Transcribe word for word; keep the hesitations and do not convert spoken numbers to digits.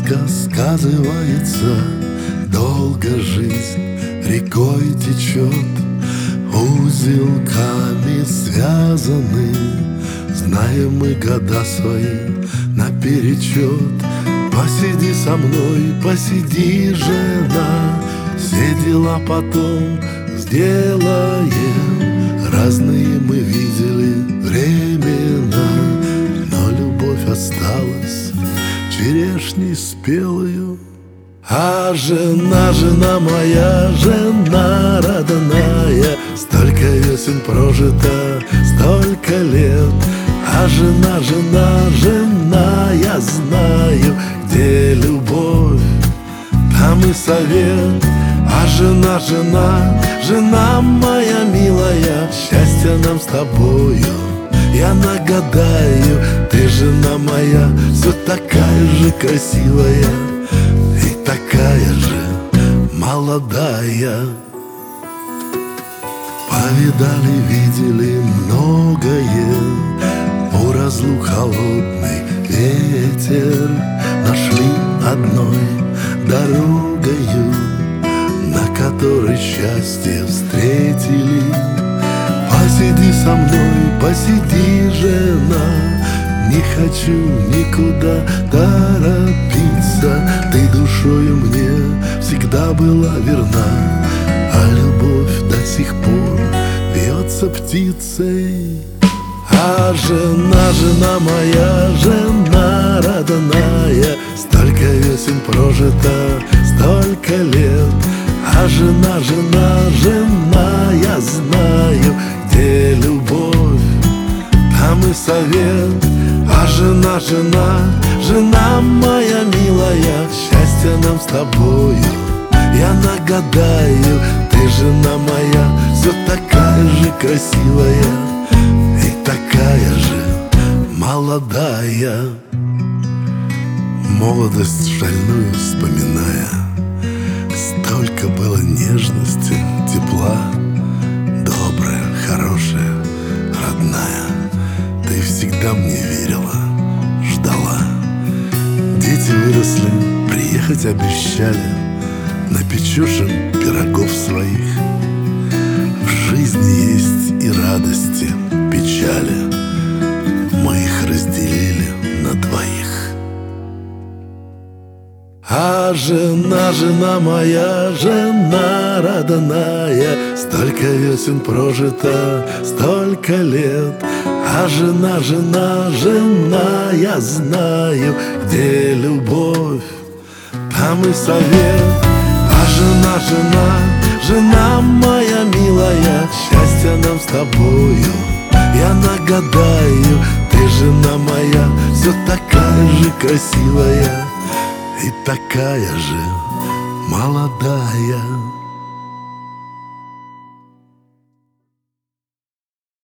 сказка сказывается, долго жизнь рекой течет, узелками связаны, знаем мы года свои наперечет. Посиди со мной, посиди, жена, все дела потом сделаем. Разные мы видели времена, но любовь осталась черешней спелою. А жена, жена моя, жена родная, столько весен прожито, столько лет. А жена, жена, жена, я знаю, где любовь, там и совет. А жена, жена, жена моя милая, счастье нам с тобою я нагадаю. Ты, жена моя, все такая же красивая и такая же молодая. Повидали, видели многое, у разлук холодный ветер. Нашли одной дорогою, на которой счастье встретили. Посиди со мной, посиди, жена, не хочу никуда торопиться. Ты душою мне всегда была верна, а любовь до сих пор бьется птицей. А жена, жена моя, жена родная, столько весен прожито, столько лет. А жена, жена, жена, я знаю, где любовь, там и совет. А жена, жена, жена моя милая, счастье нам с тобою я нагадаю. Ты, жена моя, все такая же красивая и такая же молодая. Молодость шальную вспоминая, столько было нежности, тепла, добрая, хорошая, родная. Ты всегда мне верила, ждала. Дети выросли, приехать обещали, напечешь им пирогов своих. В жизни есть и радости, печали, мы их разделили на двоих. А жена, жена моя, жена родная, столько весен прожито, столько лет. А жена, жена, жена, я знаю, где любовь, там и совет. А жена, жена, жена моя милая, счастье нам с тобою я нагадаю. Ты, жена моя, все такая же красивая и такая же молодая.